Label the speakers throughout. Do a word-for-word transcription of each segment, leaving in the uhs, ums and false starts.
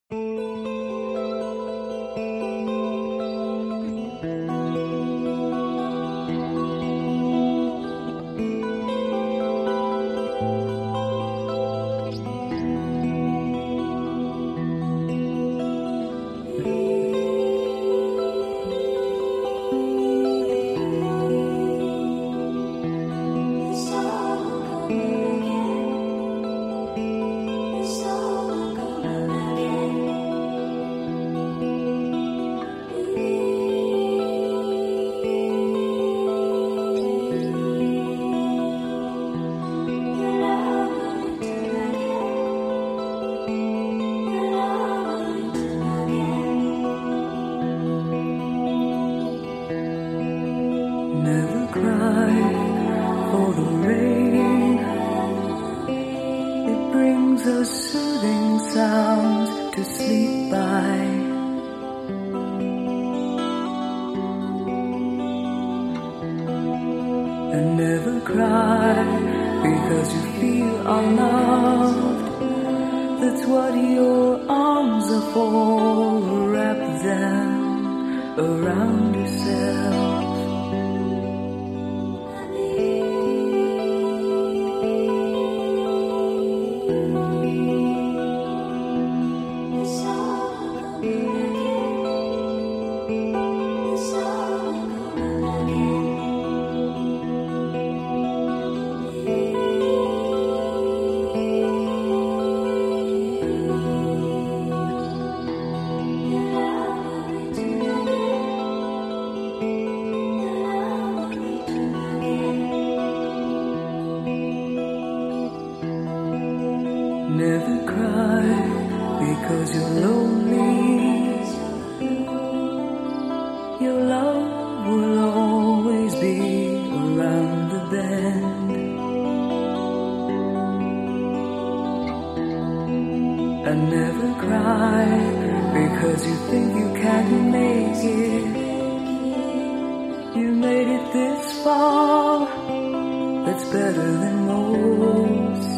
Speaker 1: Never cry for the rain. It brings us soothing sounds to sleep by. And never cry because you feel unloved. That's what your arms are for. Wrap them around yourself. Never cry because you're lonely. Your love will always be around the bend. And never cry because you think you can't make it. You made it this far. That's better than most.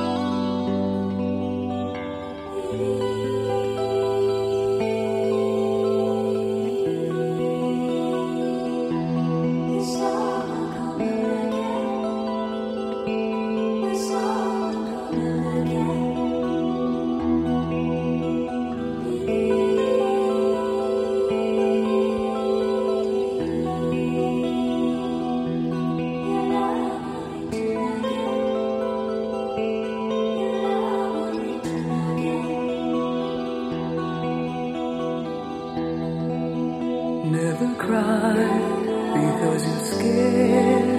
Speaker 1: Never cry because you're scared.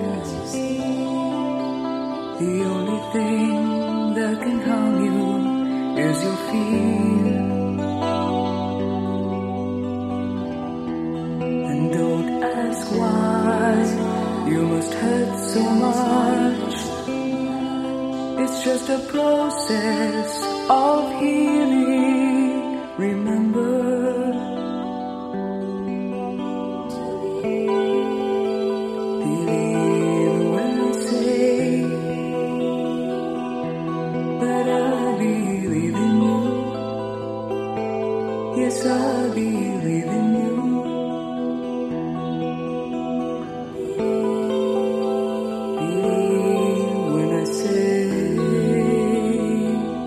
Speaker 1: The only thing that can calm you is your fear. And don't ask why you must hurt so much. It's just a process of healing. Remember, yes, I believe in you. Believe when I say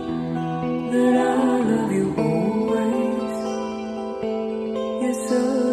Speaker 1: that I love you always. Yes, I